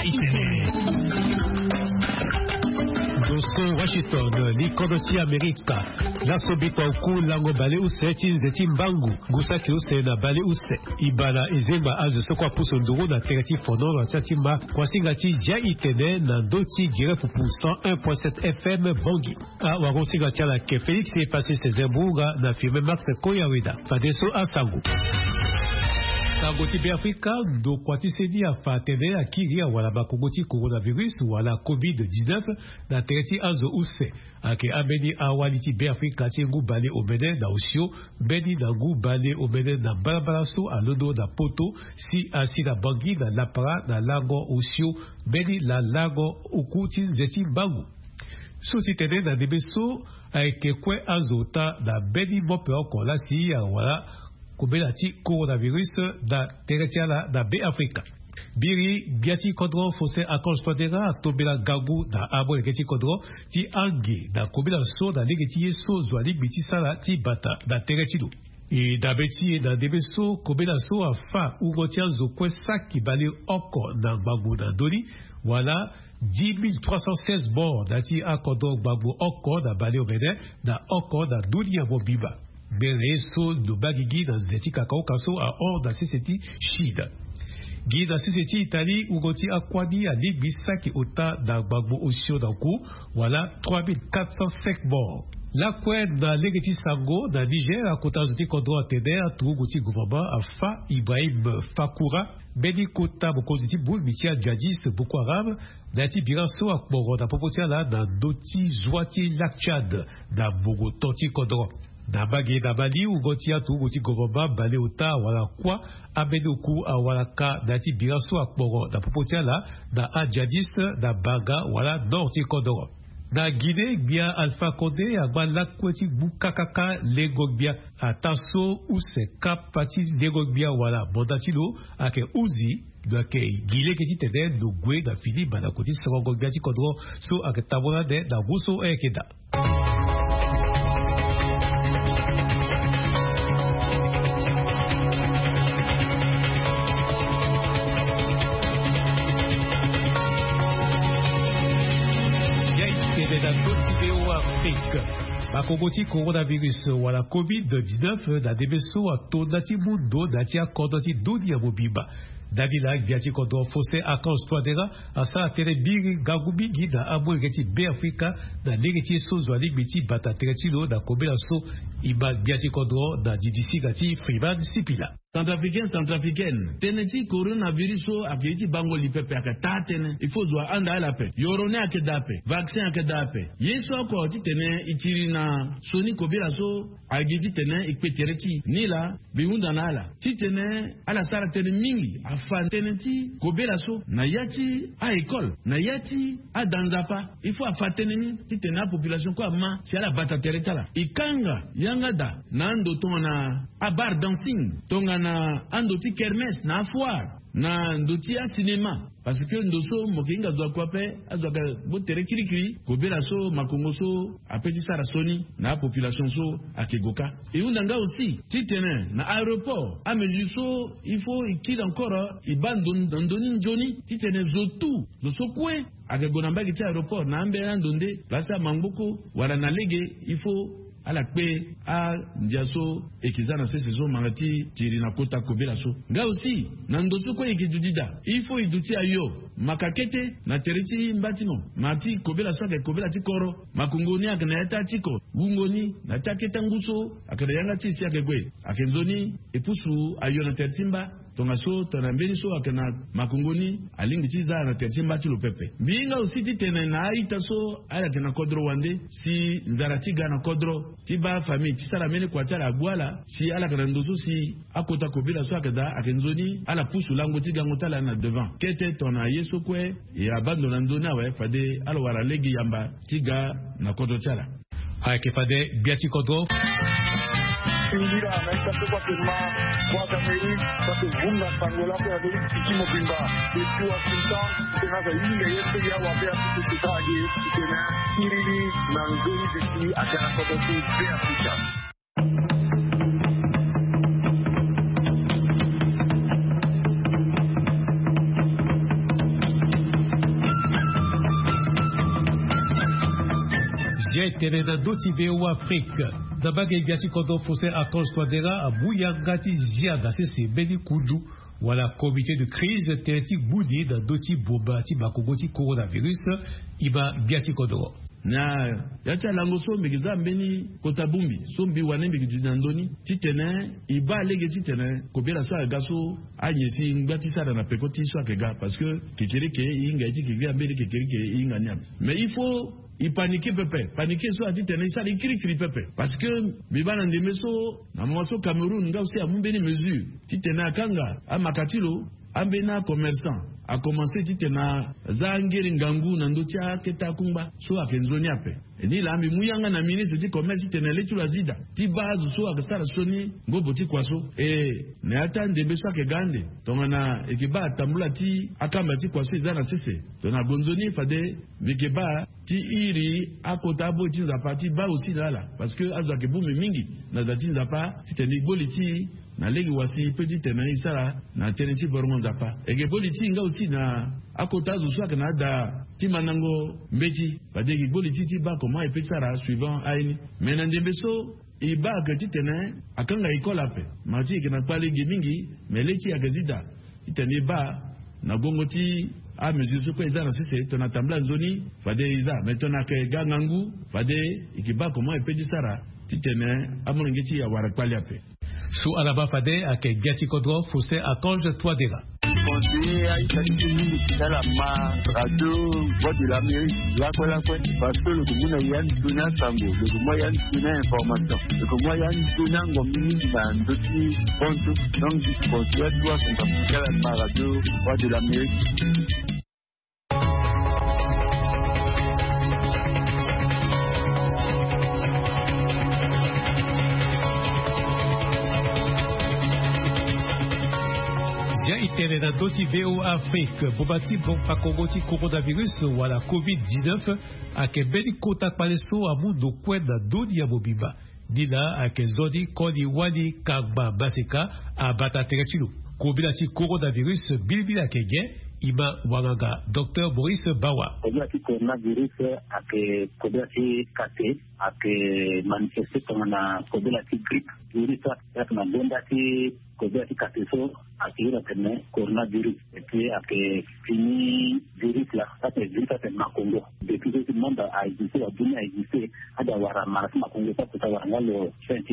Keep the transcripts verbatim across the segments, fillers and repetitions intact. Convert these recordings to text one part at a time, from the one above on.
Dosso Washington, Likonoti Amerika, Nasobikwa Uku, Lango Bale Use, Tinzeti Mbangu, Gusaki Use, na Bale Use, Ibala Ezemba, Azo Sokwa Pusondoro, na Tereti Fono, na Tchatima, Kwasingati, Dja Itene, na Doti, Girefu pour cent un point sept F M, Bongi. A Waronsingatia, la Ke Félix, est passé ses Zembourga, na firme Max Koyaweda, Fadeso Asango. Kangoti Afrika do kwatisedi afatene akiri wala bakongoti coronavirus wala covid dix-neuf na tereti azo use ake ameni awaliti be Afrika tingu bale omene na osio beni na ngu bale omene na balabalaso alodo na poto si asi na bangi na lapara na lago osio beni la lago ukuti zeti bangu suti tene na debeso ake kwe azota na beni mope okola si ya wala kubela ti coronavirus da teretiala da be Afrika. Biri biati kodro fose akon stodera tobela gagu da abo legeti kodro ti angi da kubela so da legeti so zwali biti sala ti bata da teretido. E da beti da debeso kubela so afa ugotia zo kwesa ki bali oko na gbagu na doli wala dix mille trois cent seize bords da ti akodo gbagu oko da bali obede da oko da dunia bobiba. Bereso do bagigi dans zeti kakao kaso a or da seseti shida. Gi da seseti Italie ugoti akwadi a ligbisa ki ota da bagbo osio da ku wala trois mille quatre cent cinq morts. La kwen da legeti sango da Niger a kota zoti kodro atene a turugoti gouvernement a fa Ibrahim Fakura beni kota boko zoti boul mitia djadis Boko Haram da ti biraso akboro da popotia la da doti zwati lakchad da bogo toti kodro. Na bagi na bali ou gotia tu goti gobomba bale ota wala kwa abedoku a wala ka dati biraso akboro da popotia la da adjadis da baga wala norti kodoro. Na Guinée bia Alpha Condé agba lakweti bukakaka legogbia ataso ou se kapati legogbia wala bondatilo ake uzi do ke gile ke ti tede no gwe da fini bana koti segogbia ti kodoro so ake tabona de da buso ekeda. Bakongoti coronavirus wala covid dix-neuf da debeso a to dati mundo dati a kodoti dunia mobiba. Davila viati kodro fose akans toadera asa tere biri gagubi gida abo geti be Afrika da legeti so zwali biti bata teretilo da kobela so iba viati kodro da didisi gati Freeman Sipila. Centrafricain, centrafricaine, teneti coronavirus o apieti bango lipepe akatatene, il faut doit anda la paix. Yorone akedape, vaccin akedape. Yeso ko titene itiri na soni kobela so agiti tene ikpetereti nila biunda nala. Titene ala sara tene mingi afan teneti kobela so na yati a école, na yati a danzapa. Il faut afatene ni titene a population ko ma si ala bata teretala. Ikanga yangada na ando tona a bar dancing tonga na andoti kermesse na foire na ndoti a cinéma parce que ndoso mokinga doit kwape azoka botere kirikiri kobela so makongo so apeti sara soni na population so akegoka et undanga aussi titene na aéroport a mesure so il faut ikid encore ibandon ndoni njoni titene zotu zoso kwe akegona mbagi ti aéroport na ambera ndonde place mangoko wala na lege il faut ala kpe a ndiaso ekizana se saison mangati tiri na kota kobela so nga aussi na ndoso ko ekidudida il faut iduti ayo makakete na teriti mbatino mati kobela so ke kobela tikoro makungoni akana yata tiko wungoni na taketa nguso akana yanga tisi akegwe akenzoni epusu ayo na tertimba tonga so tona mbeni so akana makungoni alingi tiza na tertimba tilo pepe binga aussi titene na aita so ala tena kodro wande si nzaratiga na kodro tiba famille tisala mene kwa tala agwala si ala kana ndoso si akota kobela so akada akenzoni ala pusu lango tiga ngotala na devant kete tona yeso kwe e abandona ndona wa fade ala wara legi yamba tiga na kodro tala ake fade biati kodro Indira na itapo kwa kema kwa kameri kwa kuvunga pangola kwa vile kichimo bimba ikiwa kinta tena za ile yetu ya wapea tukitaje tena kirili na ngoni ziki akana kwa tu pia picha. J'ai été dans d'autres V O Afrique. D'abord, il y a un fossé à Tonsquadera à Bouyangati Ziada, c'est Beni Koudou, ou à la comité de crise, Térétique Bouni, dans d'autres Bobati Bakogoti coronavirus, Iba Biati Kodoro. Na yacha lango so megiza mbeni kotabumbi so mbi wane megi ndoni titene iba lege titene kobela sa gaso anyesi ngati sara na pekoti so akega parce que kekereke inga iti kega mbeli kekereke inga nyam mais il faut il panique pepe panique so atitene ça les cri cri pepe parce que bibana ndemeso na mwaso Cameroun nga aussi amumbeni mesure titene akanga amakatilo ambena commerçant a commencé titena zangeri ngangu na ndotia keta kumba so akenzoni ape ni la mi muyanga na ministre du commerce titena letu la zida ti bazu so akasara soni ngobo ti kwaso e na atande beso akegande tongana ekiba tambula ti akamba ti kwaso izana sese tona gonzoni fade vikeba ti iri akota bo ti zapati ba aussi lala parce que azo akebumi mingi na zati zapa titeni boliti na legi wasi petit tena isara na teneti borongo zapa ege politi nga aussi na akota zo swaka na da timanango mbeti badegi politi ti ba comment epeti sara suivant aini mena ndembeso iba ka titena akanga ikola pe mati ke na pale mingi meleti agazida titene ba na gongo ti a mesure so ko izana sese tona tambla nzoni fade iza metona ke gangangu fade ikiba comment epeti sara titene amonengeti ya wara kwali ape. Sous Alaba Fade à Kegati Kodro, Fossé à Tonge Toadera. Conseiller à Italie, dans la ma radio, voix de l'Amérique, là quoi là quoi, parce que le commun a yann donna tango, le commun yann donna information, le commun yann donna ngomini dans d'autres comptes, donc je conseille toi son capital à ma radio, voix de l'Amérique. Tere na doti V O Afrique, bobati bon pakogoti coronavirus ou la COVID dix-neuf, a ke beni kota paleso a mundo kwen na doni ya bobiba. Nina a ke zoni koni wani kagba baseka a bata teretilo. Kobilati coronavirus bilbila ke gen, ima wanganga Docteur Boris Bawa. Kobilati coronavirus a ke kobilati kate, a ke manifeste kama kobilati grip, virus a ke na bondati kobilati kate so akira tene coronavirus et puis après fini virus là ça c'est virus ça c'est Makongo depuis que tout le monde a existé la dunia a existé à d'avoir marqué Makongo ça peut avoir le vingt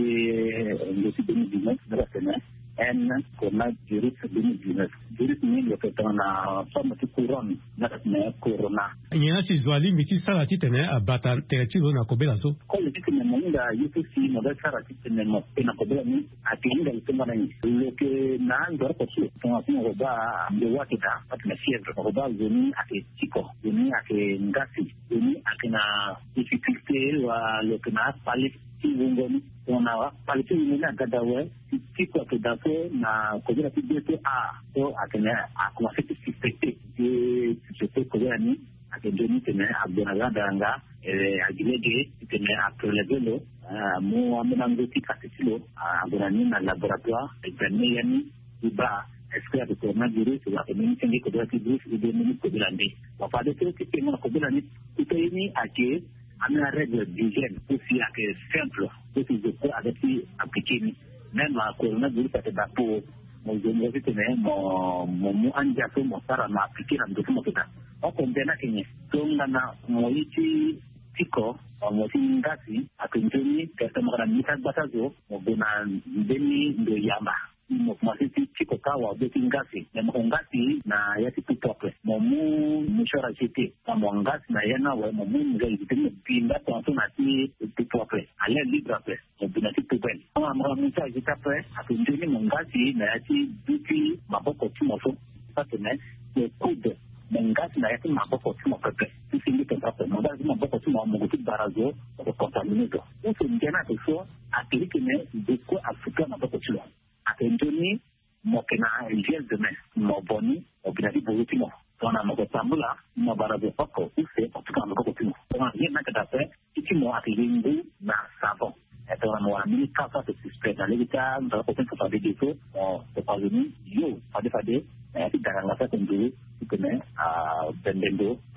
le deux mille dix-neuf de la semaine un coronavirus deux mille dix-neuf virus ni le fait on a forme de couronne na corona nyana si zwali miti sala titene abata teretilo na kobela so ko le titene monga yuko si model sala titene mo na kobela ni atinga le tuma ni le que na ndor ko si ton ko roba de wakita pat na fièvre roba zoni ake tiko zoni ake ngasi zoni ake na difficulté wa le que na pali ti ngoni on a pali ti ngoni na gadawe tiko ke dako na kobela ti B T A to ake na a commencé à suspecter que je peux kobela ni ake doni tene abdona danga e agilege tene après le mu amenango ti kasitilo abdona ni na laboratoire examiner yani iba est-ce que avec coronavirus la communauté qui connaît le virus ou des minutes de l'année on va dire que c'est moi comme l'année tout est mis à que à règle d'hygiène aussi à que simple que c'est de quoi avec appliquer même à coronavirus ça c'est pour mon université mais mon mon andiato mon sara m'a appliqué dans le document que ça on comprend que ni donc na mo iti tiko mo ngasi akunjuni kata mara mita batazo mo bona ndeni ndo yamba mo masiti tiko kawa beti ngasi na mo ngasi na yati tupope mo mu mshara chiti mo ngasi na yana wa mo mu ngai bitini pinda kwa tuna ti tupope ale libra pe mo binati tupen mo mo mita jitape akunjuni mo ngasi na yati biti maboko timoso patene le coude mengasi na yati maboko timopepe sisi temprape mo ngasi maboko timo mo gutu barazo ko contaminado uso ngena so akilike ne de ko afrika maboko timo atendoni mo kena gel de main mo boni o binati bolutimo tona mo tambula mo barazo pako use otuka maboko timo tona yena kada pe itimo atilingu na savon etona mo amini kasa se suspect na levita ndo ko pensa fade deso o to pazini yo fade fade ati daranga sa tendu kene a bendendo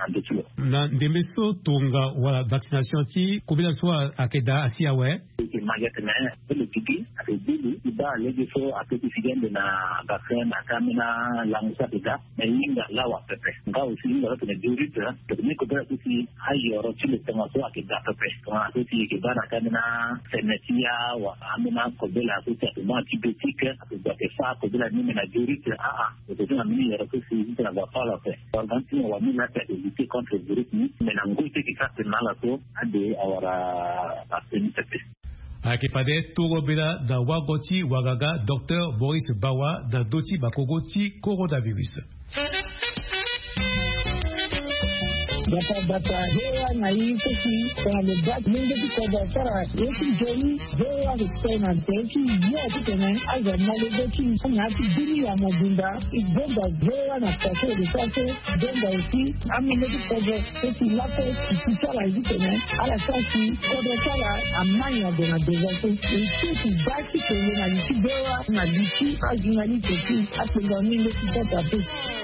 en dessous. Na ndemeso tonga wala vaccination ti combien de fois akeda asia we que magate na le pipi avec bibi iba legi so apeti figende na vaccin na kamina langsa bida na inga lawa pepe nga usinga rote na durita tekni ko bra kusi hayo ro chile tanga so akeda pepe kwa kusi ke bana kamina senetia wa amina ko bela kusi atuma tibetika akeda ke fa ko bela ni na durita a a ko tuna mini ro kusi na va pala pe kwa ganti wa mila ta de lutter contre le virus ni na ngoite ke ka tenala ko ade awara apenitepe akipade turo bela na wagoti wagaga docteur Boris Bawa na doti bakogoti coronavirus. Bata bata hewa na hii kesi kwa mbak mingi kwa batara yeki joni hewa kutena teki yote tena aza malegochi ngati bili ya mobinda ibonda hewa na pato de pato bonda usi amene kwa kesi lapo kisala hizi tena ala sasi kwa kala amanya de na dezato isi baki kwenye na liki hewa na liki ajinali kesi atenga mingi kwa tapo.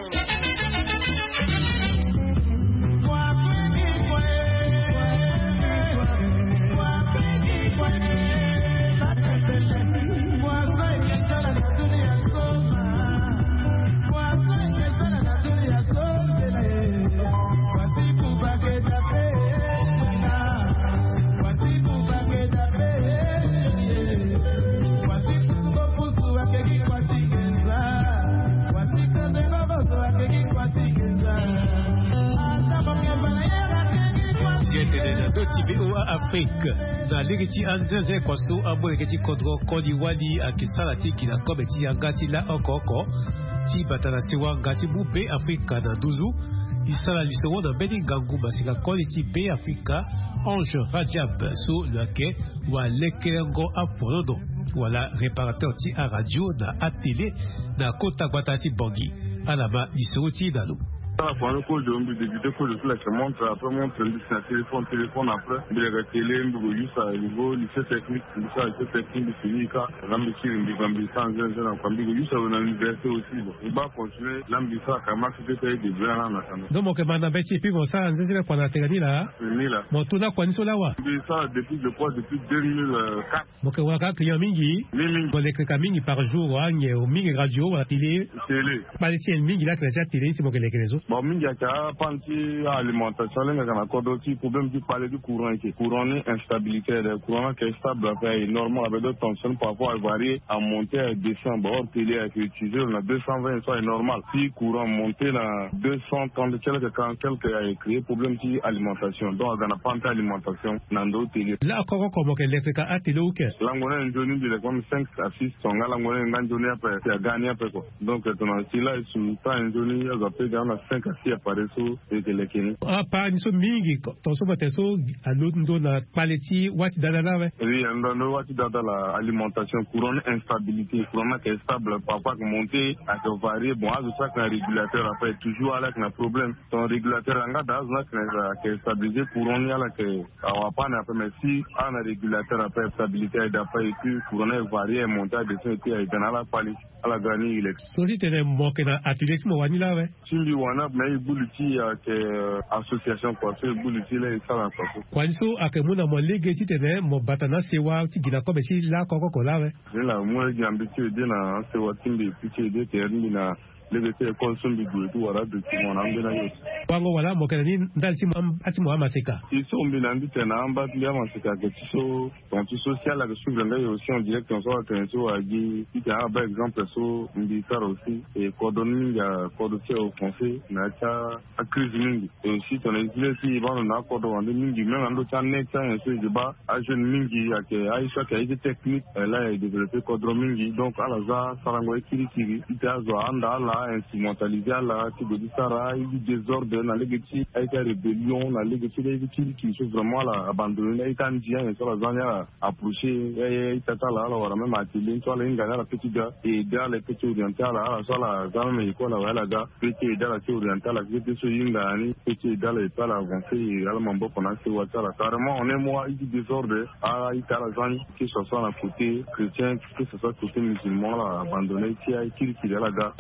Afrique na ligiti anzenze kwa su ambo ligiti kodro kodi wali akisala tiki na kometi ya ngati la okoko ti batana sewa ngati bube Afrika na duzu isala lisewo na beni gangu basika kodi ti be Afrika Ange Rajab su lake wa lekelengo apolodo wala réparateur ti a radio na a télé na kota gbata ti bongi alama lisewo ti dalu. La fois que je me débuté que je suis là je montre après mon téléphone téléphone après de télé mbugo yusa niveau lycée technique lycée lycée technique finika l'ambition de l'ambition en en kambigo yusa na université aussi bon il va continuer l'ambition kama c'était de bien là na kama donc que mana beti pi go sa nzeze kwa na tegani la ni la motuna kwa niso lawa ça depuis je crois depuis deux mille quatre moke waka client mingi mingi ko lekreka mingi par jour anye o mingi radio wala télé télé ba ti mingi la kwa télé ti moke lekrezo. Bon, mingi a panti alimentation les gars encore d'autres problèmes du parler du courant qui courant instabilité le courant qui est stable après normal avec d'autres tensions parfois varier à monter à descendre bon télé a été utilisé on a deux cent vingt ça est normal si courant monter à deux cent trente quelques quand quelques a créé problème qui alimentation donc dans la panti alimentation nando télé là encore comme que l'électrique a télé ou que là on a une journée de comme cinq à six on a là on a une journée après c'est à gagner après quoi donc on a si là sur temps une journée il a fait dans cinq à six apareso ekelekeni apa niso mingi tonso bateso alondo na paleti wati dada we oui ando wati dada la alimentation courant instabilité courant qui est stable parfois monter à varier bon à ça qu'un régulateur après toujours avec un problème ton régulateur anga dans na qui est stabilisé courant ya la que awa pas na mais si un régulateur après stabilité d'après et puis courant varier monter à descendre et dans la palette à la gani il est so si tene moke na athlète mo wani la we simbi wana mais buluti ya ke association kwa so buluti la isala kwa so kwa so akemuna mo lege ti tene mo batana sewa ti gina ko be si la koko ko la we la mo jambi ti de na sewa timbi ti de terni na lebe te konsumbi du wara de ti mo na ngena yo wango wala mo kana ni ndal ti mo ati mo amaseka ti so mbi na ndite na amba ti ya maseka ke ti so ton ti social la que suivre nga yo aussi en direct on so que so agi ti ta par exemple so mbi sar aussi et coordonner ya coordonner au français na ta a crise mingi et aussi ton exilé si va na coordonner mingi même ando ta net ça so je ba a jeune mingi ya ke aisha ke ite technique là et développer coordonner mingi donc ala za sarango ekiri kiri ti ta zo anda la instrumentalisé la qui de Sara il y désordre dans les ghettos a été rébellion dans les ghettos les ghettos qui sont vraiment là abandonnés et quand dia et sur la zone approché et tata là alors même à télé sur la ligne la petite gars et dans les petits orientales là sur la zone mais quoi là là gars petit dans la orientale la petite sur une gani petit dans les pas avancé et là mambo qu'on a c'est WhatsApp là carrément on est moi il y désordre à il la zone qui se soit à côté chrétien que ce soit côté musulman là abandonné qui a qui qui là gars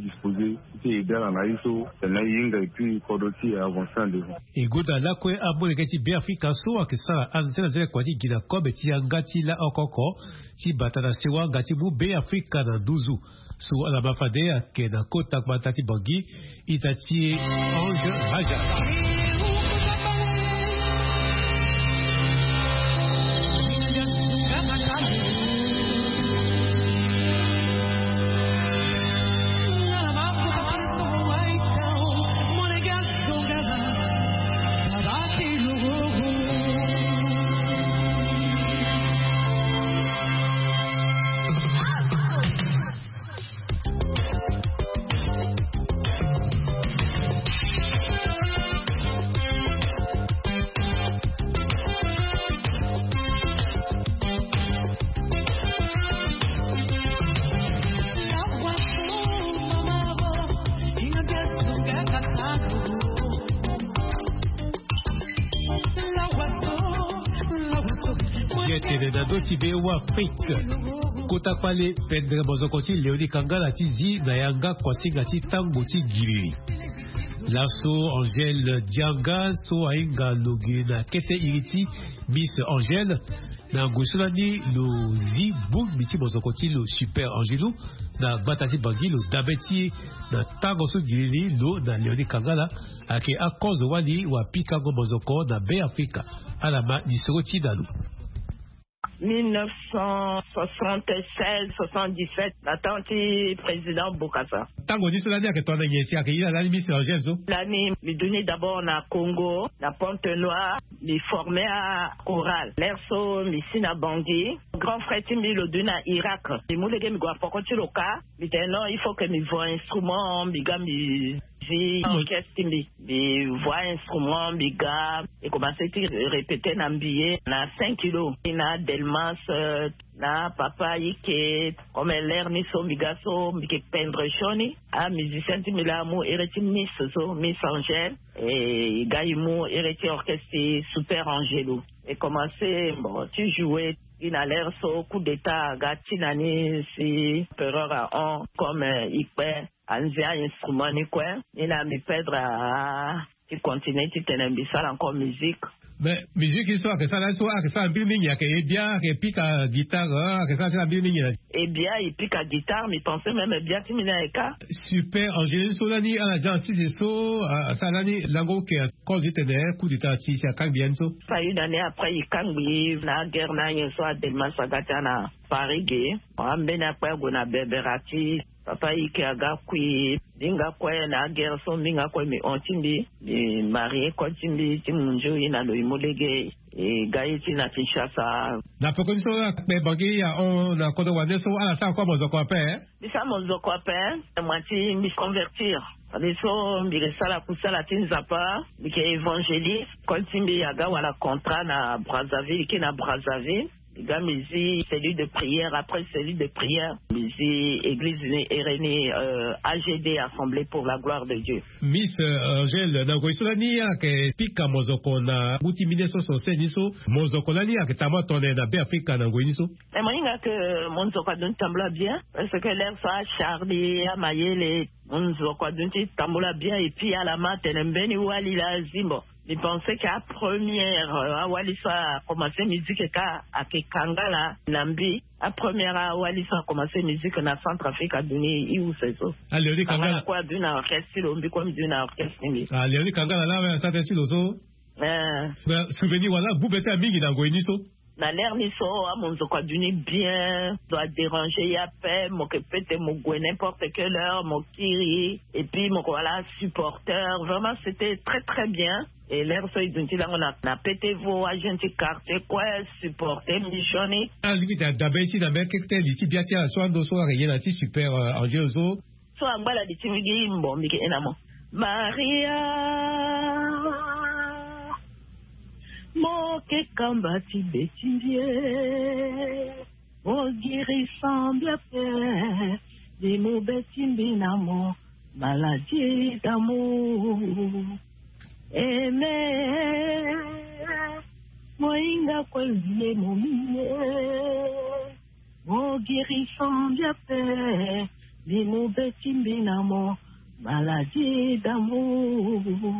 disposer et aider à l'analyse et puis Kodoti à avancer en devant. Et Goda la kwe amone keti be Afrika so akisala anzela zele kwa di gina kobe ti angati la okoko ti batana sewa ngati mu be Afrika na duzu so ala bafade ake na kota kwa tati bangi itati Ange Raja. Tibewa Afrique kota pale pendre bozokoti Leoni Kangala tizi na yanga kwa singa ti tango ti giri laso Angèle Dianga so ainga logi na kete iriti Miss Angèle na ngusulani lo zi bug biti bozokoti lo super Angelo na batati bangi lo dabeti na tango so giri lo na Leoni Kangala ake akozo wali wa pikango bozoko na be Afrika alama disoti dalu mille neuf cent soixante-seize soixante-dix-sept, la tante président Bokassa. Tango dit cela que toi n'es pas qu'il a l'année mise en Genzo. L'année me donnait d'abord na Congo, na Pointe-Noire, me formé à Oral. L'Erso, me sina Bangui. Grand frère Timbi le donne à Irak. Les moulins me goûtent pour continuer le cas. Mais non, il faut que me voie instrument, me gars me j'ai orchestre Timbi. Me voie instrument, me gars et commencer à répéter dans billet na cinq kilos. Na Delmas, na papa yike comme l'air ni so migaso mi ke pendre choni a musicien ti milamu ereti Miss so Miss Angèle et gaimu ereti orchestre Super Angelo et commencé bon tu jouais in a l'air so coup d'état gati nani si pereur à on comme ipe anzia instrument ni quoi il a mi perdre à tu continues tu tenais encore musique. Mais musique histoire que ça là soit que ça bien il y a que bien que pique à guitare que ça c'est bien il et bien il pique à guitare mais pensez même bien tu m'as écart super Angèle Solani à la danse de so ça l'année lango que quand tu tenais coup d'état si c'est quand bien so ça une année après il quand oui na guerre na y soit Delmas Sagatana Paris gay on ben après gona beberati papa yike aga kui dinga kwa na guerre so minga kwa mi ontimbi mi marié kwa timbi timunjo ina lo imolege e gaiti na Kinshasa na pokoni so be bangi ya on na kodo wande so ala sa kwa mozo kwa pe mi sa mozo kwa pe mwati mi convertir ale so mi resala kusala tinzapa mi ke évangéliste kwa timbi aga wala contrat na Brazzaville ki na Brazzaville Gamizi, celui de prière, après celui de prière, Mizi, Église Irénée, euh, A G D, Assemblée pour la gloire de Dieu. Miss Angèle, na goisolani ya ke pika mozoko na buti mille neuf cent soixante-dix mozoko lani ya ke tama tonne na be Afrika na goiniso. Et moi inga que mozoko don tambla bien parce que l'air ça Charlie, Amayele, mozoko don tambla bien et puis à la matin mbeni wali la zimbo. Je pensais qu'à première, à Walisa a commencé musique à Kangala, Nambi. À première, à Walisa a commencé musique dans Centrafrique à donner, où c'est ça. Ah, Léonie Kangala. Quoi d'une orchestre, on dit comme d'une orchestre. Ah, Léonie Kangala, là, ça t'est-il aussi? Euh. Souvenir, voilà, vous mettez à Mingi dans Goiniso. Na l'air ni so à mon zokwa duni bien doit déranger y a paix mon que peut-être mon goué n'importe quelle heure mon kiri et puis mon voilà supporter vraiment c'était très très bien et l'air so idunti là on a na pété vos agents quartier quoi supporter missioni ah lui t'as d'abord ici d'abord quelque tel ici bien tiens soit do soit rien là super Angèle zo so angala di timigi mbo miki enamo Maria Mo que kambati betindie, mo guérissant bien fait, des mots betimbi namo, maladie d'amour. Aimé, mo inga kwelye mo mine, mo guérissant bien fait, Bimou Betimbinamo, maladie d'amour.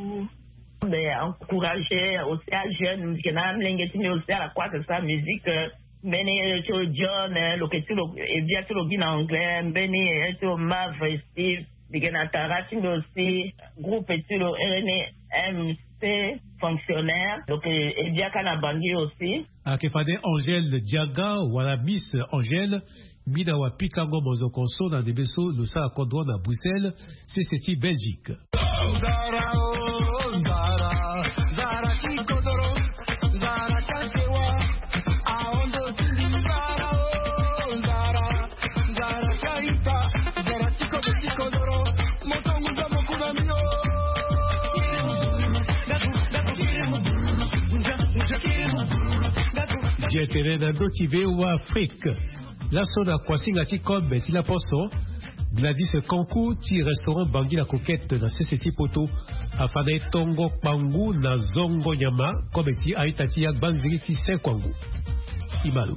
Encourager aussi à jeunes, qui n'ont pas aussi à la quoi que ça, musique, Benny, John, le que tu le, et bien tu le dis en anglais, Benny, tu le Mav, Steve, Biganatara, tu le aussi, groupe, tu le M C, fonctionnaire, donc, et bien Kanabandi aussi. À Kefade Angèle Diaga, ou à la Miss Angèle, Mina wa Pikango Mozokonso, dans des vaisseaux, le sa Condouane à Bruxelles, c'est cette Belgique. Zara, oh, Zara, Zara, Chikodoro, Zara, Chasewa, Aondo, Zara, oh, Zara, Zara, Chaita, Zara, Chikodoro, Chikodoro, Motongu, Zamokunamio. J'étais dans d'autres ou Afrique. La zone Kwasingati Kobe, si la poisson, Gladys Kankou, ti restaurant Bangui la coquette dans C C T Poto, afin Tongo Pangu, na Zongo Nyama, comme ti Aitati Yak Banziri ti Sekwangu. Imalu.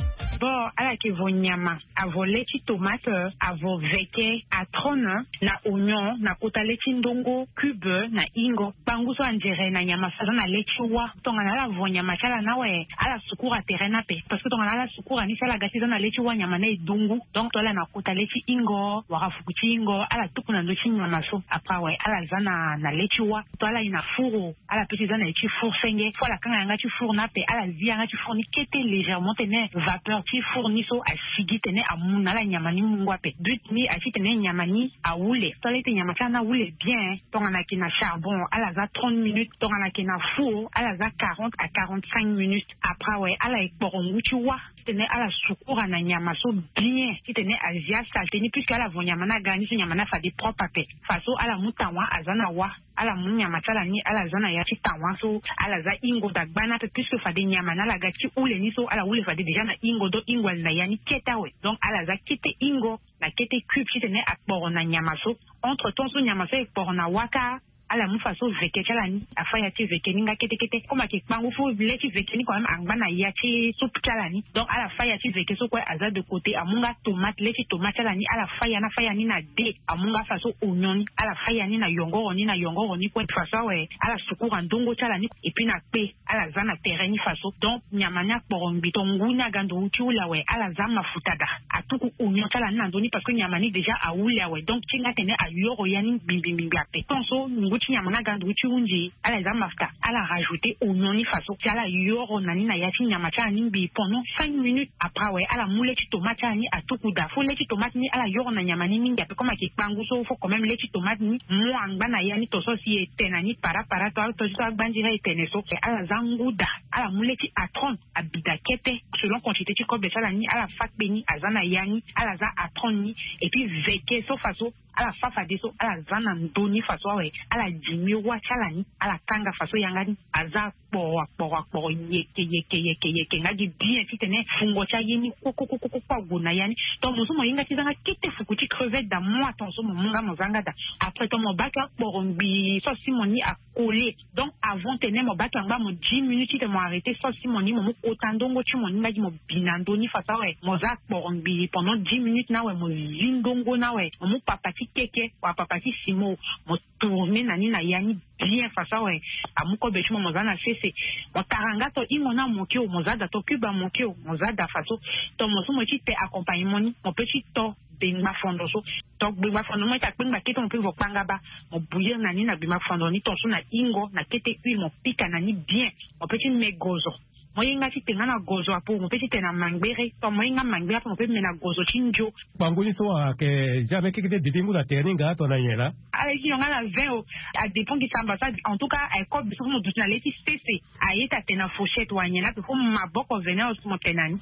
Bon, ala ke vo nyama, avo leti tomate, avo veke, atrona, na oignon, na kota leti ndongo, cube, na ingo, bangu so anjere na nyama sa na leti wa, tonga na la vo nyama chala na we, ala sukura terena pe, parce que tonga na la sukura ni sala gasi na leti wa nyama na idungu, donc tola na kota leti ingo, waka fukuti ingo, ala tuku na leti nyama so, apa we, ala zana na leti wa, tola ina furo, ala peti zana eti four senge, fo la kanga nga ti four na pe, ala zia nga ti four ni kete légèrement tene vapeur ti fourniso a sigi tene a munala nyamani mungwape but ni a ti tene nyamani a wule tole te nyamaka na wule bien tonga na kina charbon ala za trente minutes tonga na kina four ala za quarante à quarante-cinq minutes après ouais ala ekporongu ti wa tene ala sukura na nyama so bien ti tene azia salteni puisque ala vo nyamana gani so nyamana fa de propre pe faso ala mutanwa azana wa ala munyama tala ni ala zana ya ti tanwa so ala za ingo da gbana pe puisque fa de nyamana la gati ule ni so ala wule fa de déjà na ingo do ingo na yani keta we donc ala za kete ingo na kete cube ti tene akporo na nyama so entre temps so nyama so ekporo na waka ala mu faso veke chala ni afaya ti veke ninga kete kete koma ke kpangu fo leti veke ni quand même angba ya ti soup chala ni donc ala faya ti veke so kwa aza de côté amunga tomate leti tomate chala ni ala faya na faya ni na de amunga faso onion ala faya ni na yongoro ni na yongoro ni kwa faso we ala sukura ndongo chala ni et puis na pe ala za na terrain ni faso donc nyamanya porombi tongu na gando uti ula we ala za mafutada atuku onion chala ni na ndoni parce que nyamani déjà a ula we donc tinga tene a yoro yani bimbimbi ape tonso ti nyamana gandu ti unji ala za mafta ala rajouter oignon ni faso ti ala yoro nani na ya ti nyama cha ni bi pendant cinq minutes après ouais ala moule ti tomate ni atuku da fo le ti tomate ni ala yoro na nyama ni mingi comme ki kpangu so fo quand même le ti tomate ni mo angba na ya ni to so si etena ni para para to to so agbanjira etene so ala za nguda ala moule ti atron abida kete selon quantité ti kobe chala ni ala fak beni azana yani ala za atron ni et puis veke so faso ala fafa de so ala zana ndoni faso ouais ala jimi wa chala ni ala kanga faso yangani aza po po po yeke yeke yeke yeke ngadi bien ti tene fungo cha yini koko koko koko gona yani to muso mo yinga ti zanga kete fukuti crevette da moi ton so mo munga mo zanga da après to mo baka porombi so simoni a collé donc avant tene mo baka ngba mo dix minutes ti mo arrêter so simoni mo mo otandongo ti mo ninga di mo binando ni faso ouais mo za porombi pendant dix minutes na ouais mo zindongo na ouais mo papa ti keke wa papa ti simo mo tourner nani na yani bien faso ouais amuko be chimo mo zana sese mo karanga to ingo na moke o mo zada to kuba moke o mo zada faso to mo so mo ti te accompagnement ni mo petit to bingba fondo so to bingba fondo mo ta bingba keto mo pe vo panga ba mo bouillir nani na bingba fondo ni to so na ingo na kete huile mo pika nani bien mo petit megozo mo yinga ti tenga na gozo apo mo petit tena mangbere to mo yinga mangbere mo pe mena gozo chinjo Banguli so ke jamais que de ditingu la terninga to na yela ale ki yonga na vingt a dépend qui samba ça en tout cas ay ko biso mo dutna leti cc ayeta tena fourchette wanyela pe ko maboko venir au mo tenani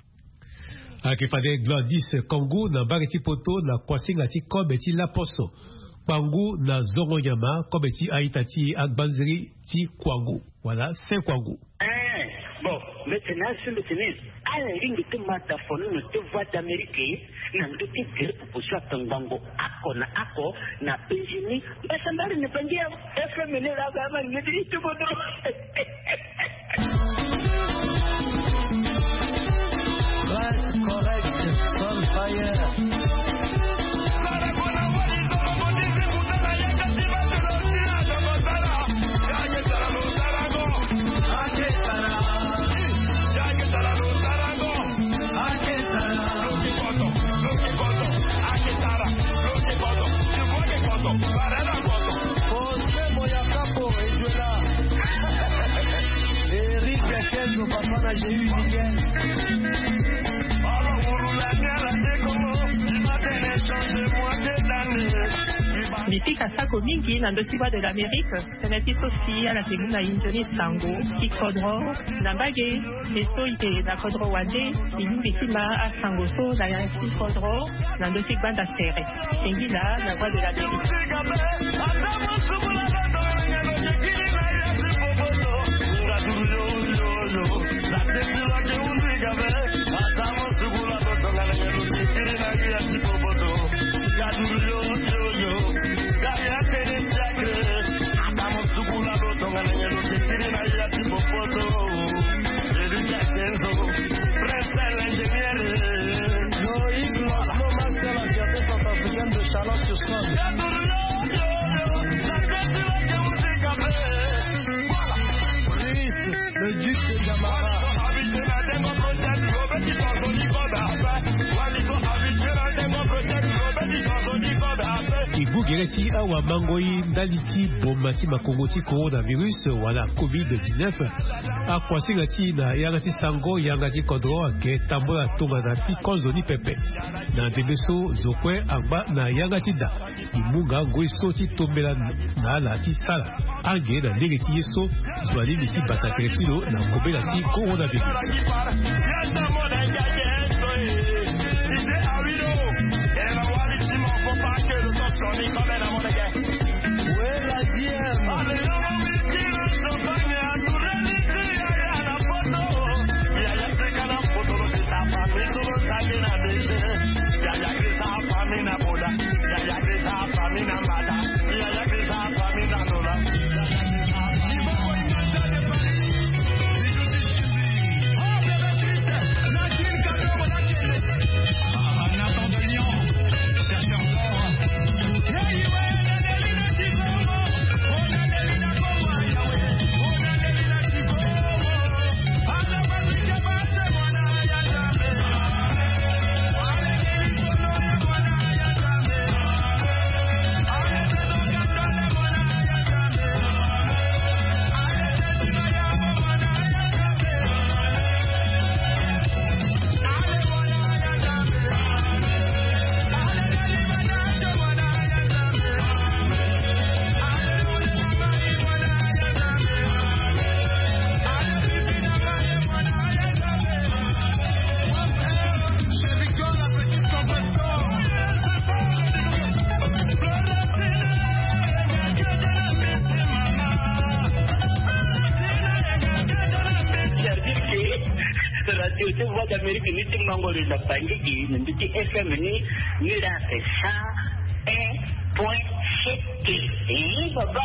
aki fade Gladys Congo na bariti poto na kwasinga ti kobe ti laposo Kwangu na zongo nyama kobe ti aitati agbanziri ti kwangu voilà c'est kwangu. Bon, maintenant, sur le tennis, à la ligne de mataphone, nous te voix d'Amérique, nous te dire pour ça, ton bango, ako na ako, na péjini, mais ça m'a ne pas dire, F M L la gamme, ne dit tout bon. Right, correct, on fire. Bifika sako mingi na ndosiwa de l'Amérique, teneti sosi ala temuna injoni sango, kikodro, na bage, eso ite na kodro wande, inu bikima a sango so na ya kikodro, na ndosik banda sere. Engila na voix de l'Amérique. Gereti awa mangoi ndaliti bomati makongoti coronavirus wala covid dix-neuf akwasingati na yangati sango yangati kodro ke tambola tonga na ti konzoni pepe na debeso zokwe amba na yangati da imunga ngoi soti tombela na la ti sala ange na negeti yeso zwali liti batakretilo na kobela ti coronavirus. Voix d'Amérique ni ti mangolo na pangi ni ti F M ni ni la ça un point sept et baba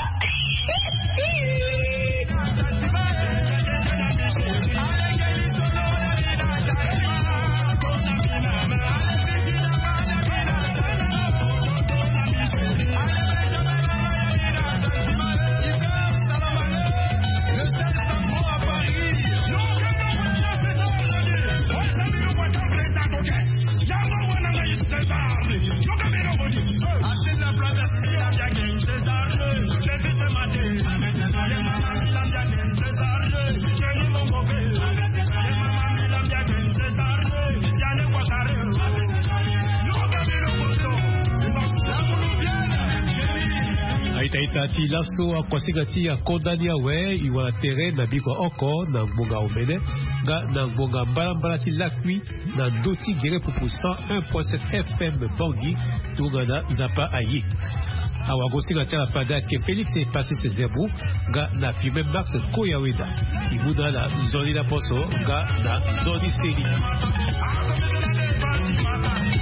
Itaiti laso akwasingati ya kondania we iwa tere na biko oko na mbonga omene ga na mbonga mbala mbala ti lakwi na doti gere pupu cent un point sept F M Bangui tunga na zapa ayi awagosinga la pada ke Félix est passé ses zebou ga na pime Max Koyaweda ibuna na zoni la poso ga na zoni seri.